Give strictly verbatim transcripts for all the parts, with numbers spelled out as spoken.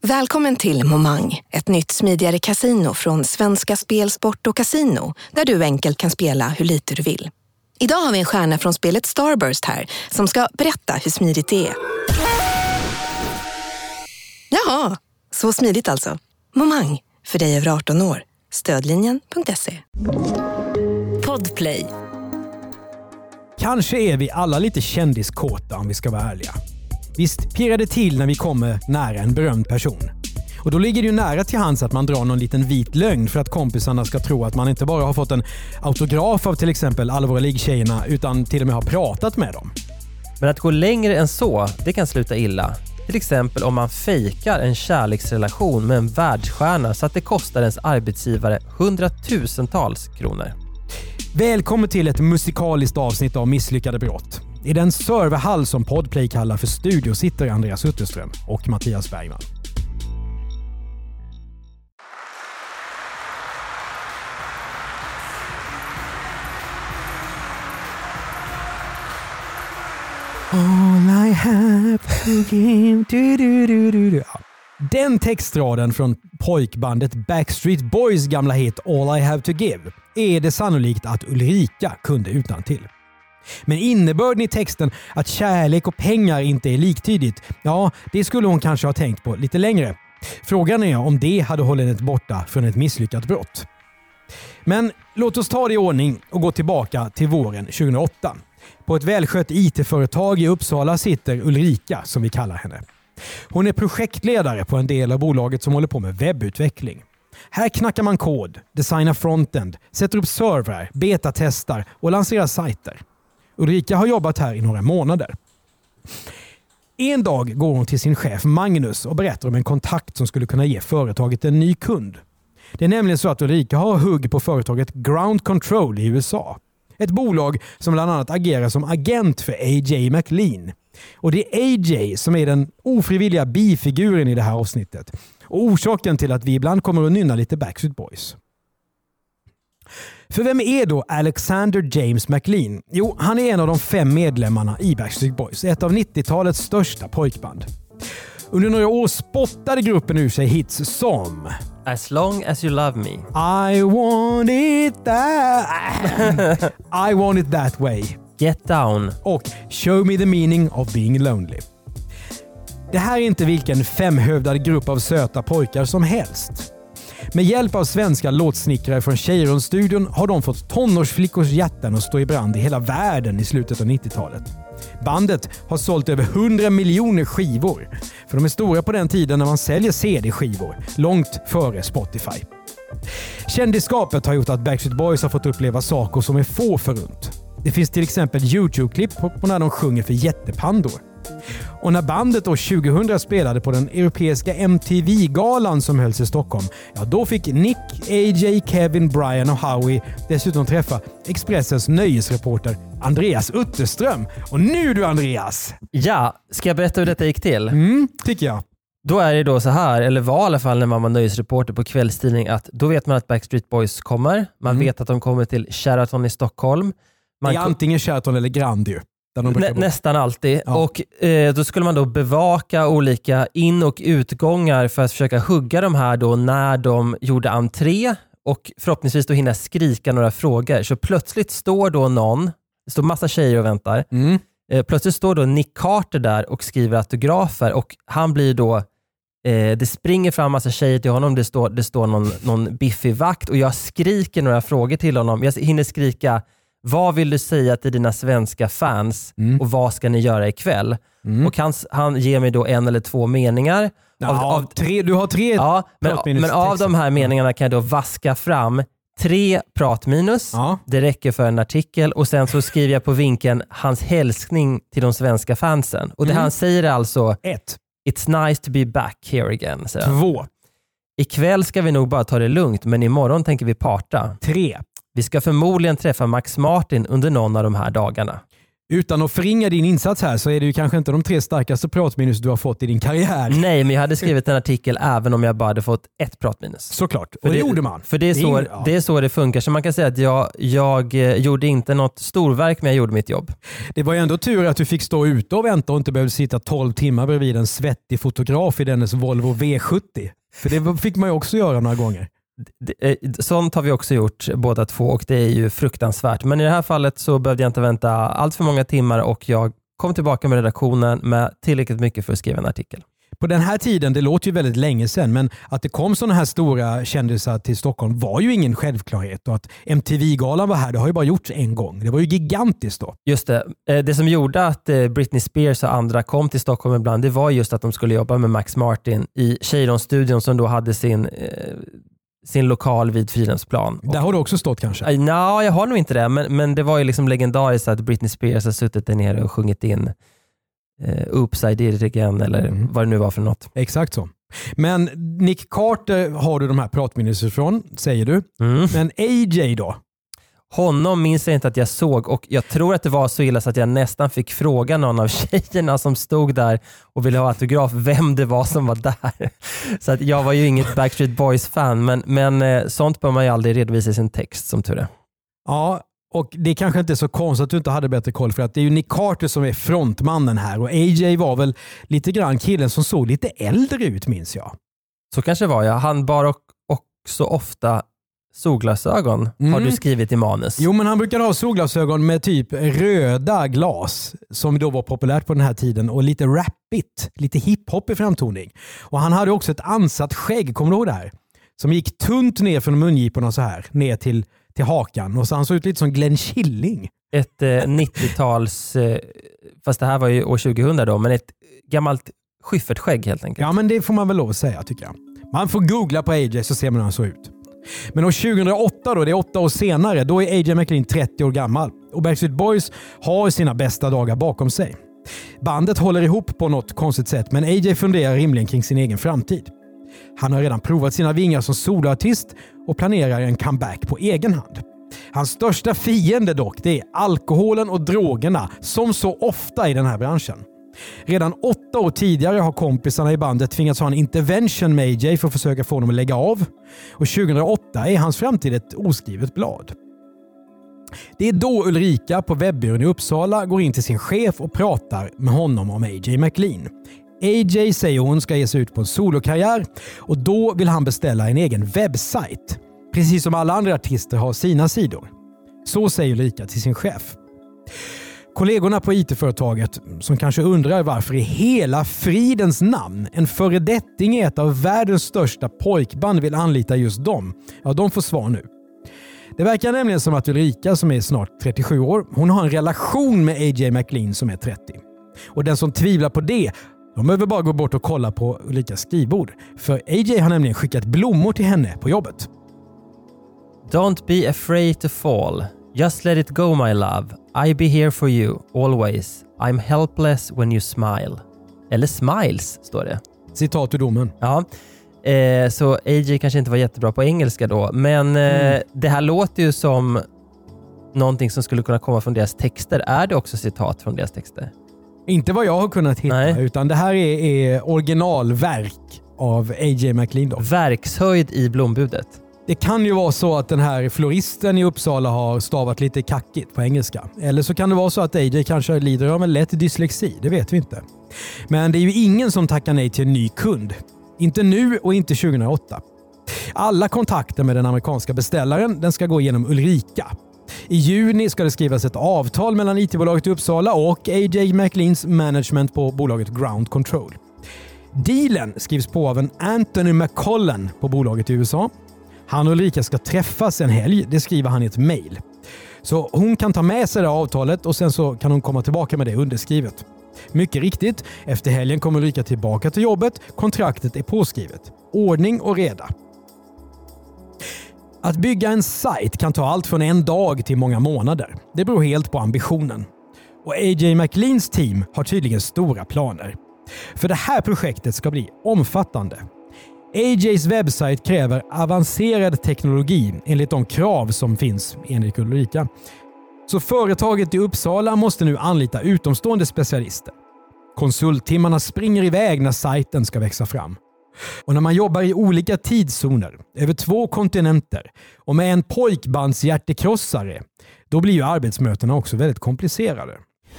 Välkommen till Momang, ett nytt smidigare casino från Svenska Spel, Sport och Casino, där du enkelt kan spela hur lite du vill. Idag har vi en stjärna från spelet Starburst här som ska berätta hur smidigt det är. Jaha, så smidigt alltså. Momang, för dig över arton år. Stödlinjen punkt se. Podplay. Kanske är vi alla lite kändiskåta om vi ska vara ärliga. Visst pirrar det till när vi kommer nära en berömd person. Och då ligger det ju nära till hands att man drar någon liten vit lögn för att kompisarna ska tro att man inte bara har fått en autograf av till exempel alla våra liggtjejerna utan till och med har pratat med dem. Men att gå längre än så, det kan sluta illa. Till exempel om man fejkar en kärleksrelation med en världsstjärna så att det kostar ens arbetsgivare hundratusentals kronor. Välkommen till ett musikaliskt avsnitt av Misslyckade brott. I den serverhall som Podplay kallar för studio sitter Andreas Utterström och Mattias Bergman. All I have to give, du, du, du, du, du. Den textraden från pojkbandet Backstreet Boys gamla hit All I have to give är det sannolikt att Ulrika kunde utan till. Men innebörden i texten att kärlek och pengar inte är liktydigt, ja, det skulle hon kanske ha tänkt på lite längre. Frågan är om det hade hållit henne borta från ett misslyckat brott. Men låt oss ta det i ordning och gå tillbaka till våren tjugohundraåtta. På ett välskött I T-företag i Uppsala sitter Ulrika, som vi kallar henne. Hon är projektledare på en del av bolaget som håller på med webbutveckling. Här knackar man kod, designar frontend, sätter upp servrar, betatestar och lanserar sajter. Ulrika har jobbat här i några månader. En dag går hon till sin chef Magnus och berättar om en kontakt som skulle kunna ge företaget en ny kund. Det är nämligen så att Ulrika har hugg på företaget Ground Control i U S A. Ett bolag som bland annat agerar som agent för A J McLean. Och det är A J som är den ofrivilliga bifiguren i det här avsnittet. Och orsaken till att vi ibland kommer att nynna lite Backstreet Boys. För vem är då Alexander James McLean? Jo, han är en av de fem medlemmarna i Backstreet Boys, ett av nittiotalets största pojkband. Under några år spottade gruppen ur sig hits som As long as you love me, I want it that I want it that way, Get down och Show me the meaning of being lonely. Det här är inte vilken femhövdad grupp av söta pojkar som helst. Med hjälp av svenska låtsnickrare från Cheiron-studion har de fått tonårsflickors hjärtan att stå i brand i hela världen i slutet av nittiotalet. Bandet har sålt över hundra miljoner skivor. För de är stora på den tiden när man säljer C D-skivor, långt före Spotify. Kändisskapet har gjort att Backstreet Boys har fått uppleva saker som är få förunt. Det finns till exempel YouTube-klipp på när de sjunger för jättepandor. Och när bandet då tjugohundra spelade på den europeiska M T V-galan som hölls i Stockholm, ja då fick Nick, A J, Kevin, Brian och Howie dessutom träffa Expressens nöjesreporter Andreas Utterström. Och nu du Andreas! Ja, ska jag berätta hur detta gick till? Mm, tycker jag. Då är det då så här, eller var i alla fall när man var nöjesreporter på kvällstidning, att då vet man att Backstreet Boys kommer. Man mm. vet att de kommer till Sheraton i Stockholm. Man det är antingen Sheraton eller Grand ju. Nä, nästan alltid. Ja. Och eh, då skulle man då bevaka olika in- och utgångar för att försöka hugga de här då när de gjorde entré och förhoppningsvis då hinna skrika några frågor. Så plötsligt står då någon, det står massa tjejer och väntar. Mm. Eh, plötsligt står då Nick Carter där och skriver autografer och han blir då eh, det springer fram massa tjejer till honom. Det står, det står någon, någon biffig vakt och jag skriker några frågor till honom. Jag hinner skrika: vad vill du säga till dina svenska fans mm. och vad ska ni göra ikväll? Mm. Och han, han ger mig då en eller två meningar. Ja, av, av, tre, du har tre ja, men, men av de här meningarna kan jag då vaska fram tre pratminus. Ja. Det räcker för en artikel. Och sen så skriver jag på vinkeln hans hälsning till de svenska fansen. Och det mm. han säger är alltså: ett. It's nice to be back here again. Två. Ikväll ska vi nog bara ta det lugnt, men imorgon tänker vi parta. Tre. Vi ska förmodligen träffa Max Martin under någon av de här dagarna. Utan att förringa din insats här så är det ju kanske inte de tre starkaste pratminus du har fått i din karriär. Nej, men jag hade skrivit en artikel även om jag bara hade fått ett pratminus. Såklart, och för det, det gjorde man. För det är, så, det, ja. det är så det funkar. Så man kan säga att jag, jag gjorde inte något storverk, men jag gjorde mitt jobb. Det var ju ändå tur att du fick stå ute och vänta och inte behövde sitta tolv timmar bredvid en svettig fotograf i dennes Volvo V sjuttio. För det fick man ju också göra några gånger. Sånt har vi också gjort båda två och det är ju fruktansvärt. Men i det här fallet så behövde jag inte vänta allt för många timmar och jag kom tillbaka med redaktionen med tillräckligt mycket för att skriva en artikel. På den här tiden, det låter ju väldigt länge sedan, men att det kom sådana här stora kändisar till Stockholm var ju ingen självklarhet. Och att M T V-galan var här, det har ju bara gjorts en gång. Det var ju gigantiskt då. Just det. Det som gjorde att Britney Spears och andra kom till Stockholm ibland, det var just att de skulle jobba med Max Martin i Cheiron-studion som då hade sin... sin lokal vid Fridhemsplan. Där har du också stått kanske? Nej, no, jag har nog inte det. Men, men det var ju liksom legendariskt att Britney Spears har suttit där nere och sjungit in uh, Oops, I did it again eller mm. vad det nu var för något. Exakt så. Men Nick Carter har du de här pratminuser från, säger du. Mm. Men A J då? Honom minns jag inte att jag såg och jag tror att det var så illa så att jag nästan fick fråga någon av tjejerna som stod där och ville ha autograf vem det var som var där. Så att jag var ju inget Backstreet Boys-fan men, men sånt bör man ju aldrig redovisa i sin text som tur är. Ja, och det är kanske inte så konstigt att du inte hade bättre koll för att det är ju Nick Carter som är frontmannen här och A J var väl lite grann killen som såg lite äldre ut minns jag. Så kanske var jag. Han bar och, också ofta solglasögon mm. har du skrivit i manus. Jo, men han brukade ha solglasögon med typ röda glas som då var populärt på den här tiden och lite rappigt, lite hiphop i framtoning. Och han hade också ett ansatt skägg, kommer du ihåg det här? Som gick tunt ner från mungiporna så här, ner till, till hakan. Och så han såg ut lite som Glenn Killing. Ett eh, nittio-tals, eh, fast det här var ju år tjugohundra då, men ett gammalt Schyffert-skägg helt enkelt. Ja, men det får man väl lov att säga tycker jag. Man får googla på A J så ser man hur han såg ut. Men år tjugohundraåtta då, det är åtta år senare, då är A J McLean trettio år gammal. Och Backstreet Boys har sina bästa dagar bakom sig. Bandet håller ihop på något konstigt sätt, men A J funderar rimligen kring sin egen framtid. Han har redan provat sina vingar som soloartist och planerar en comeback på egen hand. Hans största fiende dock, det är alkoholen och drogerna, som så ofta i den här branschen. Redan åtta år tidigare har kompisarna i bandet tvingats ha en intervention med A J för att försöka få honom att lägga av. Och tjugohundraåtta är hans framtid ett oskrivet blad. Det är då Ulrika på webbyrån i Uppsala går in till sin chef och pratar med honom om A J McLean. A J säger hon ska ge sig ut på en solokarriär och då vill han beställa en egen webbsajt. Precis som alla andra artister har sina sidor. Så säger Ulrika till sin chef. Kollegorna på I T-företaget som kanske undrar varför i hela fridens namn en föredetting i ett av världens största pojkband vill anlita just dem. Ja, de får svar nu. Det verkar nämligen som att Ulrika som är snart trettiosju år, hon har en relation med A J McLean som är trettio. Och den som tvivlar på det, de behöver bara gå bort och kolla på Ulrikas skrivbord. För A J har nämligen skickat blommor till henne på jobbet. Don't be afraid to fall. Just let it go, my love. I be here for you, always. I'm helpless when you smile. Eller smiles, står det. Citat ur domen. Ja, eh, så A J kanske inte var jättebra på engelska då. Men eh, mm. det här låter ju som någonting som skulle kunna komma från deras texter. Är det också citat från deras texter? Inte vad jag har kunnat hitta, Nej. utan det här är, är originalverk av A J McLean då. Verkshöjd i blombudet. Det kan ju vara så att den här floristen i Uppsala har stavat lite kackigt på engelska. Eller så kan det vara så att A J kanske lider av en lätt dyslexi, det vet vi inte. Men det är ju ingen som tackar nej till en ny kund. Inte nu och inte tjugohundraåtta. Alla kontakter med den amerikanska beställaren den ska gå genom Ulrika. I juni ska det skrivas ett avtal mellan I T-bolaget i Uppsala och A J McLeans management på bolaget Ground Control. Dealen skrivs på av en Anthony McCollen på bolaget i U S A. Han och Ulrika ska träffas en helg, det skriver han i ett mejl. Så hon kan ta med sig det avtalet och sen så kan hon komma tillbaka med det underskrivet. Mycket riktigt, efter helgen kommer Ulrika tillbaka till jobbet, kontraktet är påskrivet. Ordning och reda. Att bygga en sajt kan ta allt från en dag till många månader. Det beror helt på ambitionen. Och A J McLeans team har tydligen stora planer. För det här projektet ska bli omfattande. A Js webbsajt kräver avancerad teknologi enligt de krav som finns enligt Ulrika. Så företaget i Uppsala måste nu anlita utomstående specialister. Konsulttimmarna springer iväg när sajten ska växa fram. Och när man jobbar i olika tidszoner, över två kontinenter och med en pojkbandshjärtekrossare, då blir ju arbetsmötena också väldigt komplicerade.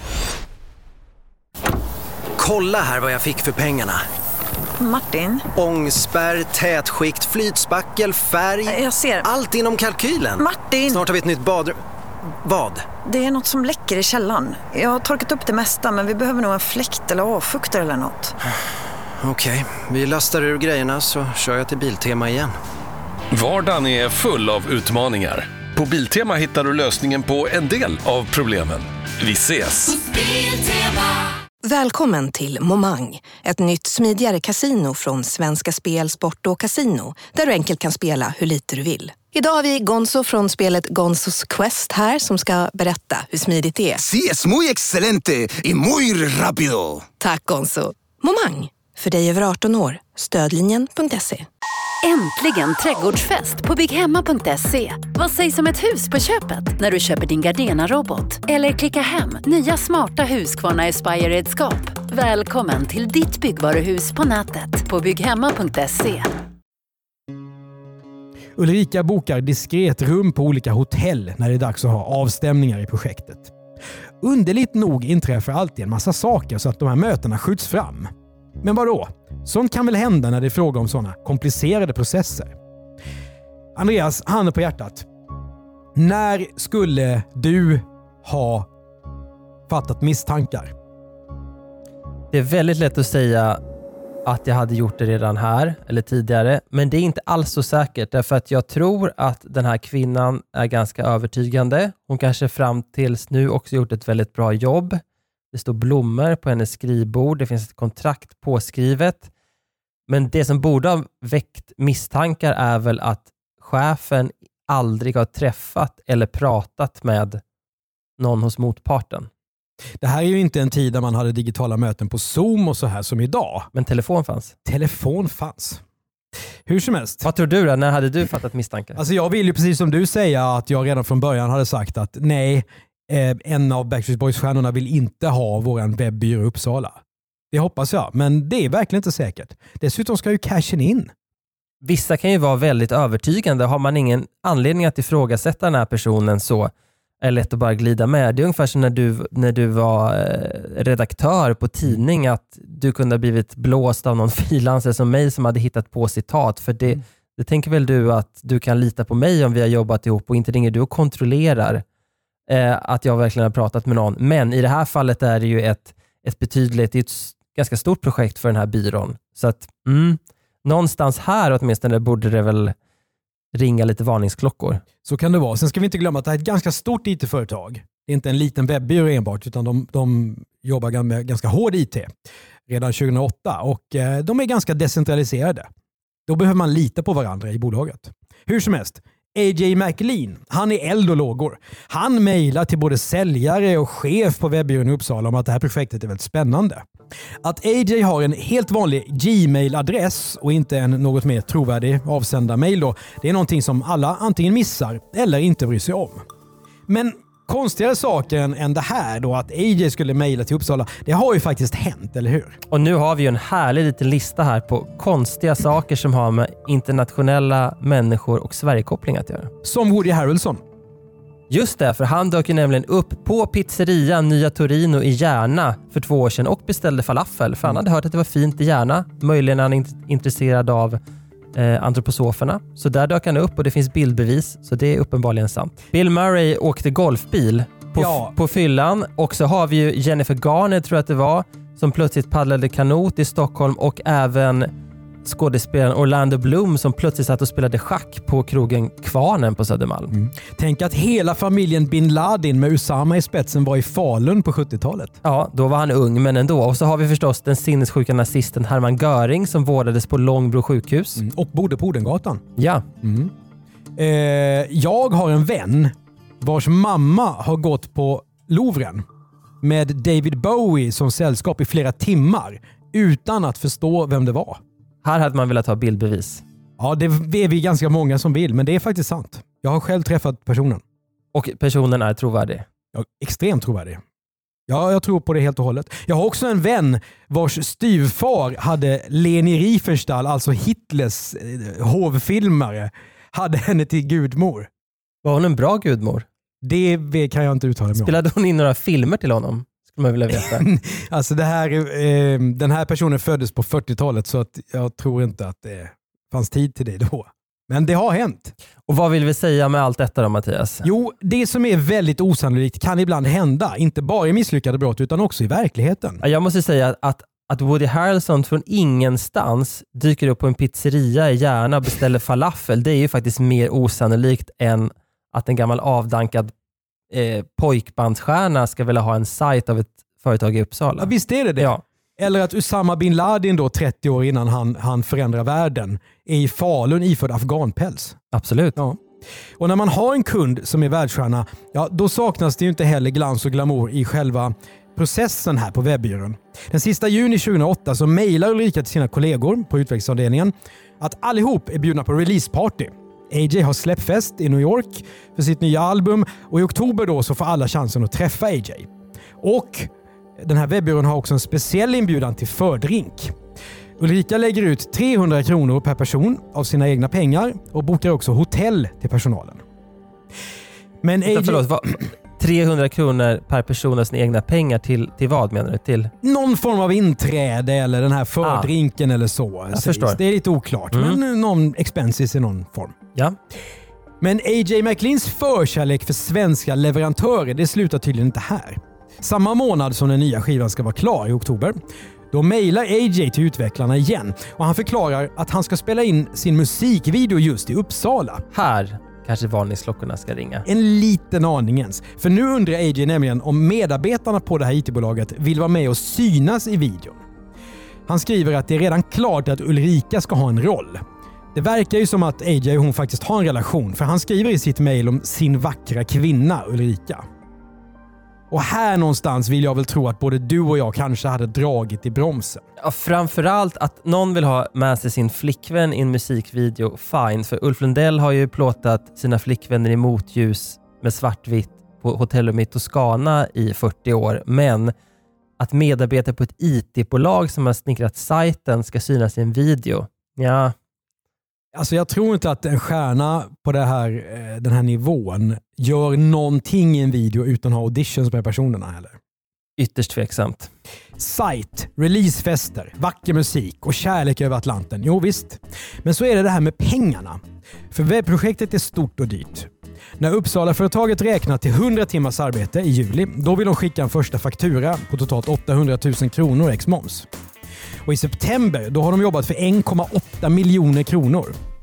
Kolla här vad jag fick för pengarna. Martin? Ångspärr, tätskikt, flytspackel, färg. Jag ser. Allt inom kalkylen. Martin! Snart har vi ett nytt badrum. Vad? Det är något som läcker i källaren. Jag har torkat upp det mesta, men vi behöver nog en fläkt eller avfuktare eller något. Okej, vi lastar ur grejerna så kör jag till Biltema igen. Vardagen är full av utmaningar. På Biltema hittar du lösningen på en del av problemen. Vi ses! Välkommen till Momang, ett nytt smidigare kasino från Svenska Spel, Sport och Casino, där du enkelt kan spela hur lite du vill. Idag har vi Gonzo från spelet Gonzos Quest här som ska berätta hur smidigt det är. Sí, es muy excelente y muy rápido. Tack Gonzo. Momang, för dig över arton år. Stödlinjen punkt se. Äntligen trädgårdsfest på bygghemma punkt se. Vad sägs om ett hus på köpet när du köper din Gardena-robot? Eller klicka hem nya smarta Husqvarna Aspire-redskap. Välkommen till ditt byggvaruhus på nätet på bygghemma punkt se. Ulrika bokar diskret rum på olika hotell när det är dags att ha avstämningar i projektet. Underligt nog inträffar alltid en massa saker så att de här mötena skjuts fram. Men vadå? Sånt kan väl hända när det är fråga om sådana komplicerade processer. Andreas, handen på hjärtat. När skulle du ha fattat misstankar? Det är väldigt lätt att säga att jag hade gjort det redan här eller tidigare, men det är inte alls så säkert därför att jag tror att den här kvinnan är ganska övertygande. Hon kanske fram tills nu också gjort ett väldigt bra jobb. Det står blommor på hennes skrivbord, det finns ett kontrakt påskrivet. Men det som borde ha väckt misstankar är väl att chefen aldrig har träffat eller pratat med någon hos motparten. Det här är ju inte en tid där man hade digitala möten på Zoom och så här som idag. Men telefon fanns. Telefon fanns. Hur som helst. Vad tror du då? När hade du fattat misstankar? Alltså jag vill ju precis som du säga att jag redan från början hade sagt att nej, eh, en av Backstreet Boys-stjärnorna vill inte ha våran webbyrå i Uppsala. Det hoppas jag, men det är verkligen inte säkert. Dessutom ska ju cashen in. Vissa kan ju vara väldigt övertygande. Har man ingen anledning att ifrågasätta den här personen så är det lätt att bara glida med. Det är ungefär som när du, när du var redaktör på tidning att du kunde ha blivit blåst av någon frilansare som mig som hade hittat på citat. För det, mm. det tänker väl du att du kan lita på mig om vi har jobbat ihop och inte ringer du och kontrollerar eh, att jag verkligen har pratat med någon. Men i det här fallet är det ju ett, ett betydligt, ett ganska stort projekt för den här byrån. Så att mm, någonstans här åtminstone borde det väl ringa lite varningsklockor. Så kan det vara. Sen ska vi inte glömma att det är ett ganska stort I T-företag. Det är inte en liten webbyrå enbart utan de, de jobbar med ganska hård I T redan tjugohundraåtta och eh, de är ganska decentraliserade. Då behöver man lita på varandra i bolaget. Hur som helst, A J McLean, han är eld och lågor. Han mejlar till både säljare och chef på webbyrån i Uppsala om att det här projektet är väldigt spännande. Att A J har en helt vanlig Gmail-adress och inte en något mer trovärdig avsändarmail då, det är någonting som alla antingen missar eller inte bryr sig om. Men konstigare saker än det här då att A J skulle mejla till Uppsala, det har ju faktiskt hänt, eller hur? Och nu har vi ju en härlig liten lista här på konstiga saker som har med internationella människor och Sverigekoppling att göra. Som Woody Harrelson. Just det, för han dök ju nämligen upp på pizzerian Nya Torino i Järna för två år sedan och beställde falafel. För han hade hört att det var fint i Järna. Möjligen är han int- intresserad av eh, antroposoferna. Så där dök han upp och det finns bildbevis. Så det är uppenbarligen sant. Bill Murray åkte golfbil på, ja. f- på fyllan. Och så har vi ju Jennifer Garner, tror jag att det var, som plötsligt paddlade kanot i Stockholm och även skådespelaren Orlando Bloom som plötsligt satt och spelade schack på krogen Kvarnen på Södermalm. Mm. Tänk att hela familjen Bin Laden med Usama i spetsen var i Falun på sjuttiotalet. Ja, då var han ung men ändå. Och så har vi förstås den sinnessjuka nazisten Hermann Göring som vårdades på Långbro sjukhus. Mm. Och bodde på Odengatan. Ja. Mm. Eh, jag har en vän vars mamma har gått på Louvren med David Bowie som sällskap i flera timmar utan att förstå vem det var. Här hade man velat ha bildbevis. Ja, det är vi ganska många som vill, men det är faktiskt sant. Jag har själv träffat personen. Och personen är trovärdig. Ja, extremt trovärdig. Ja, jag tror på det helt och hållet. Jag har också en vän vars styvfar hade Leni Riefenstahl, alltså Hitlers eh, hovfilmare, hade henne till gudmor. Var hon en bra gudmor? Det kan jag inte uttala mig om. Spelade hon in några filmer till honom? Skulle man vilja veta. Alltså det här, eh, den här personen föddes på fyrtiotalet, så att jag tror inte att det fanns tid till det då. Men det har hänt. Och vad vill vi säga med allt detta då, Mattias? Jo, det som är väldigt osannolikt kan ibland hända. Inte bara i misslyckade brott utan också i verkligheten. Jag måste säga att, att Woody Harrelson från ingenstans dyker upp på en pizzeria i Järna och beställer falafel. Det är ju faktiskt mer osannolikt än att en gammal avdankad eh, pojkbandsstjärna ska vilja ha en sajt av ett företag i Uppsala. Ja, visst är det det. Ja. Eller att Usama bin Laden då trettio år innan han, han förändrar världen är i Falun iförd afghanpäls. Absolut. Ja. Och när man har en kund som är världsstjärna, ja, då saknas det ju inte heller glans och glamour i själva processen här på webbyrån. Den sista juni tjugohundraåtta så mejlar Ulrika till sina kollegor på utvecklingsavdelningen att allihop är bjudna på releaseparty. A J har släppfest i New York för sitt nya album och i oktober då så får alla chansen att träffa A J. Och den här webbyrån har också en speciell inbjudan till fördrink. Ulrika lägger ut trehundra kronor per person av sina egna pengar och bokar också hotell till personalen. Men A J... Förlåt, vad, trehundra kronor per person av sina egna pengar till, till vad menar du? Till? Någon form av inträde eller den här fördrinken ah. eller så. Jag förstår. Det är lite oklart, mm. men någon expenses i någon form. Ja. Men A J McLeans förkärlek för svenska leverantörer, det slutar tydligen inte här. Samma månad som den nya skivan ska vara klar i oktober, då mejlar A J till utvecklarna igen och han förklarar att han ska spela in sin musikvideo just i Uppsala. Här kanske varningsklockorna ska ringa. En liten aning ens. För nu undrar A J nämligen om medarbetarna på det här I T-bolaget vill vara med och synas i videon. Han skriver att det är redan klart att Ulrika ska ha en roll. Det verkar ju som att A J och hon faktiskt har en relation, för han skriver i sitt mejl om sin vackra kvinna Ulrika. Och här någonstans vill jag väl tro att både du och jag kanske hade dragit i bromsen. Ja, framförallt att någon vill ha med sig sin flickvän i en musikvideo, fine. För Ulf Lundell har ju plåtat sina flickvänner i motljus med svartvitt på hotellrum i Toscana i fyrtio år. Men att medarbetare på ett I T-bolag som har snickrat sajten ska synas i en video, ja... Alltså jag tror inte att en stjärna på det här, den här nivån gör någonting i en video utan att ha auditions med personerna heller. Ytterst tveksamt. Sajt, releasefester, vacker musik och kärlek över Atlanten. Jo visst. Men så är det det här med pengarna. För webbprojektet är stort och dyrt. När Uppsala-företaget räknar till hundra timmars arbete i juli, då vill de skicka en första faktura på totalt åttahundratusen kronor ex moms. Och i september då har de jobbat för en komma åtta miljoner kronor.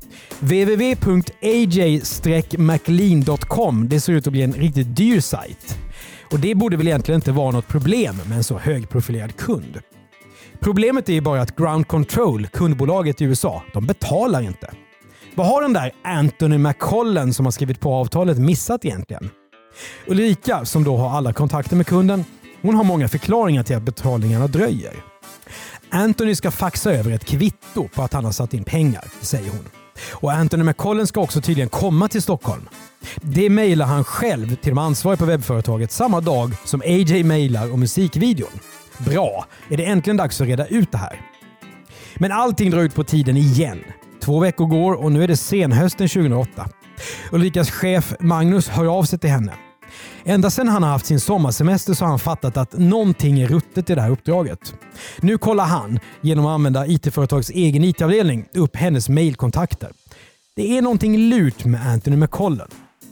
w w w punkt a j dash maclean punkt com, det ser ut att bli en riktigt dyr sajt. Och det borde väl egentligen inte vara något problem med en så högprofilerad kund. Problemet är bara att Ground Control, kundbolaget i U S A, de betalar inte. Vad har den där Anthony McCollen som har skrivit på avtalet missat egentligen? Ulrika, som då har alla kontakter med kunden, hon har många förklaringar till att betalningarna dröjer. Anthony ska faxa över ett kvitto på att han har satt in pengar, säger hon. Och Anthony McCollen ska också tydligen komma till Stockholm. Det mejlar han själv till de ansvariga på webbföretaget samma dag som A J mejlar om musikvideon. Bra, är det äntligen dags att reda ut det här. Men allting drar ut på tiden igen. Två veckor går och nu är det senhösten tjugohundraåtta. Ulrikas chef Magnus hör av sig till henne. Ända sedan han har haft sin sommarsemester så har han fattat att någonting är ruttet i det här uppdraget. Nu kollar han, genom att använda I T-företags egen I T-avdelning, upp hennes mejlkontakter. Det är någonting lurt med Anthony McCollen.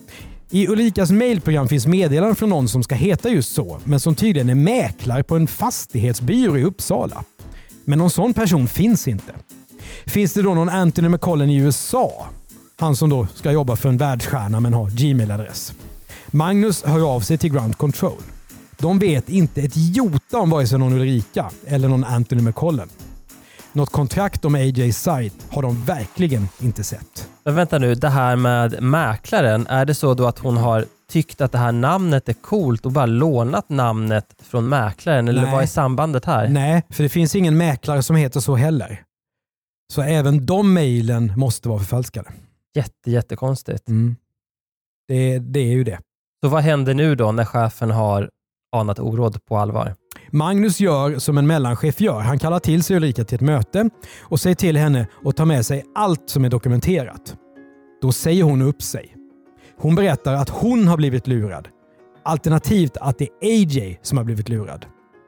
I Ulrikas mejlprogram finns meddelanden från någon som ska heta just så, men som tydligen är mäklare på en fastighetsbyrå i Uppsala. Men någon sån person finns inte. Finns det då någon Anthony McCollen i U S A? Han som då ska jobba för en världsstjärna men har Gmail-adress. Magnus hör av sig till Ground Control. De vet inte ett jota om vare sig någon Ulrika eller någon Anthony McCollen. Något kontrakt om A J's sajt har de verkligen inte sett. Men vänta nu, det här med mäklaren, är det så då att hon har tyckt att det här namnet är coolt och bara lånat namnet från mäklaren? Eller Nej. Vad är sambandet här? Nej, för det finns ingen mäklare som heter så heller. Så även de mejlen måste vara förfalskade. Jätte, jättekonstigt. Mm. Det, det är ju det. Så vad händer nu då när chefen har anat oråd på allvar? Magnus gör som en mellanchef gör. Han kallar till sig Ulrika till ett möte och säger till henne att ta med sig allt som är dokumenterat. Då säger hon upp sig. Hon berättar att hon har blivit lurad. Alternativt att det är A J som har blivit lurad.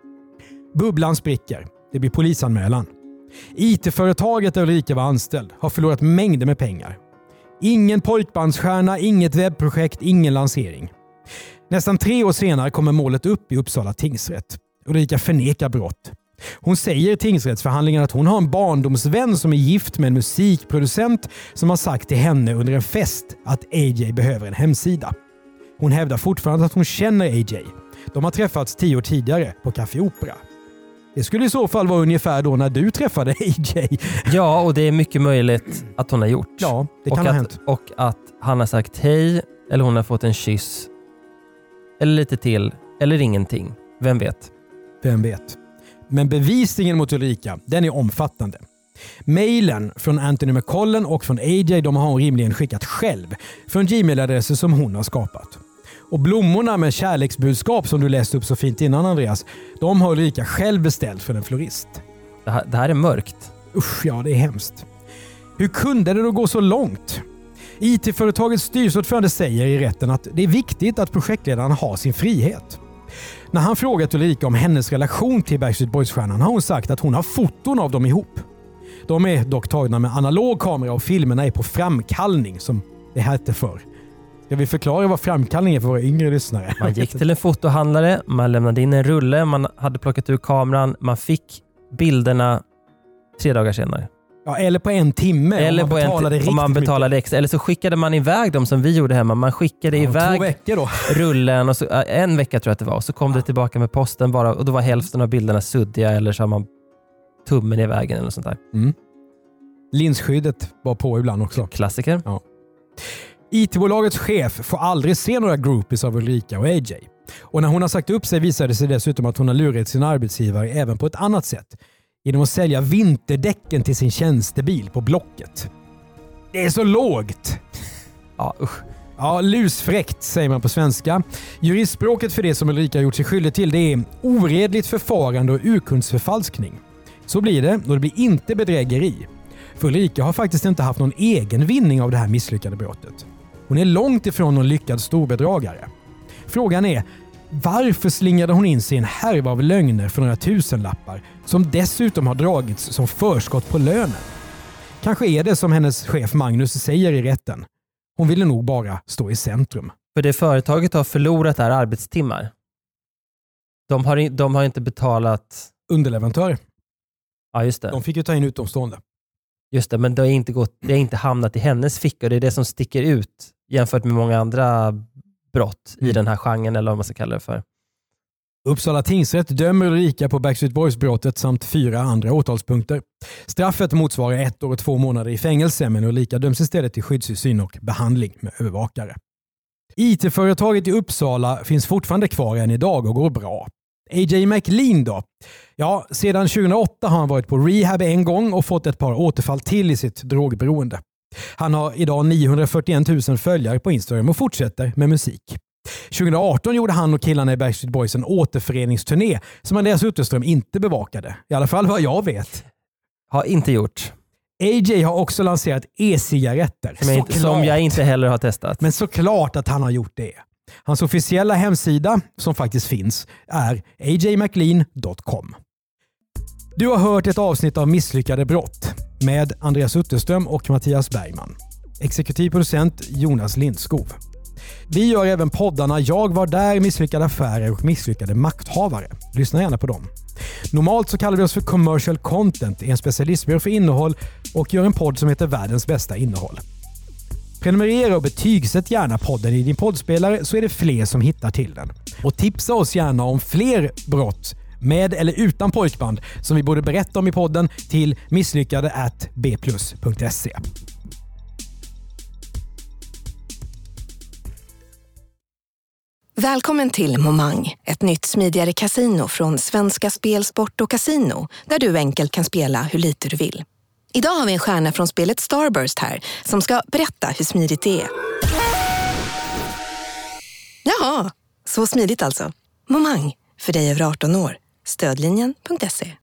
Bubblan spricker. Det blir polisanmälan. I T-företaget där Ulrika var anställd har förlorat mängder med pengar. Ingen pojkbandsstjärna, inget webbprojekt, ingen lansering. Nästan tre år senare kommer målet upp i Uppsala tingsrätt. Ulrika förnekar brott. Hon säger i tingsrättsförhandlingen att hon har en barndomsvän som är gift med en musikproducent som har sagt till henne under en fest att A J behöver en hemsida. Hon hävdar fortfarande att hon känner A J. De har träffats tio år tidigare på Café Opera. Det skulle i så fall vara ungefär då när du träffade A J. Ja, och det är mycket möjligt att hon har gjort. Ja, det kan och ha att, hänt. Och att han har sagt hej, eller hon har fått en kyss. Eller lite till, eller ingenting. Vem vet? Vem vet. Men bevisningen mot Ulrika, den är omfattande. Mailen från Anthony McCollen och från A J de har hon rimligen skickat själv från Gmail-adresser som hon har skapat. Och blommorna med kärleksbudskap som du läste upp så fint innan, Andreas, de har Ulrika själv beställt för en florist. Det här, det här är mörkt. Usch, ja, det är hemskt. Hur kunde det då gå så långt? I T-företagets styrelseordförande säger i rätten att det är viktigt att projektledaren har sin frihet. När han frågat Ulrika om hennes relation till Backstreet Boys-stjärnan har hon sagt att hon har foton av dem ihop. De är dock tagna med analog kamera och filmerna är på framkallning som det hette förr. Ska vi förklara vad framkallning är för våra yngre lyssnare? Man gick till en fotohandlare, man lämnade in en rulle, man hade plockat ur kameran, man fick bilderna tre dagar senare. Ja, eller på en timme eller om man på betalade, en, om man betalade extra. Eller så skickade man iväg dem som vi gjorde hemma. Man skickade ja, iväg två veckor då. rullen och så, en vecka tror jag att det var. Och så kom ja. det tillbaka med posten bara och då var hälften av bilderna suddiga eller så har man tummen i vägen eller sånt där. Mm. Linsskyddet var på ibland också. Klassiker. Ja. I T-bolagets chef får aldrig se några groupies av Ulrika och A J. Och när hon har sagt upp sig visar det sig dessutom att hon har lurat sin arbetsgivare även på ett annat sätt. Genom att sälja vinterdäcken till sin tjänstebil på Blocket. Det är så lågt! Ja, usch. Ja, lusfräckt säger man på svenska. Juristspråket för det som Ulrika har gjort sig skyldig till det är oredligt förfarande och urkundsförfalskning. Så blir det, och det blir inte bedrägeri. För Ulrika har faktiskt inte haft någon egen vinning av det här misslyckade brottet. Hon är långt ifrån någon lyckad storbedragare. Frågan är, varför slingade hon in sig i en härva av lögner för några tusenlappar som dessutom har dragits som förskott på lönen? Kanske är det som hennes chef Magnus säger i rätten. Hon ville nog bara stå i centrum. För det företaget har förlorat här arbetstimmar. De har, de har inte betalat... Underleverantörer. Ja, just det. De fick ju ta in utomstående. Just det, men det har inte, gått, det har inte hamnat i hennes fickor. Det är det som sticker ut jämfört med många andra brott i den här genren eller vad man ska kalla det för. Uppsala tingsrätt dömer Ulrika på Backstreet Boys-brottet samt fyra andra åtalspunkter. Straffet motsvarar ett år och två månader i fängelse, men Ulrika döms istället till skyddstillsyn och behandling med övervakare. I T-företaget i Uppsala finns fortfarande kvar än idag och går bra. A J McLean då? Ja, sedan tjugohundraåtta har han varit på rehab en gång och fått ett par återfall till i sitt drogberoende. Han har idag niohundrafyrtioen tusen följare på Instagram och fortsätter med musik. tjugoarton gjorde han och killarna i Backstreet Boys en återföreningsturné som Andreas Utterström inte bevakade. I alla fall vad jag vet. Har inte gjort. A J har också lanserat e-cigaretter. Som jag, inte, som jag inte heller har testat. Men såklart att han har gjort det. Hans officiella hemsida, som faktiskt finns, är a j mclean dot com. Du har hört ett avsnitt av Misslyckade brott med Andreas Utterström och Mattias Bergman. Exekutiv producent Jonas Lindskov. Vi gör även poddarna Jag var där, Misslyckade affärer och Misslyckade makthavare. Lyssna gärna på dem. Normalt så kallar vi oss för Commercial Content, en specialistbyrå för innehåll och gör en podd som heter Världens bästa innehåll. Prenumerera och betygsätt gärna podden i din poddspelare så är det fler som hittar till den. Och tipsa oss gärna om fler brott med eller utan pojkband som vi borde berätta om i podden till misslyckade at b plus punkt se. Välkommen till Momang, ett nytt smidigare casino från Svenska Spel, Sport och Casino där du enkelt kan spela hur lite du vill. Idag har vi en stjärna från spelet Starburst här som ska berätta hur smidigt det är. Jaha, så smidigt alltså. Momang, för dig över arton år. Stödlinjen punkt se.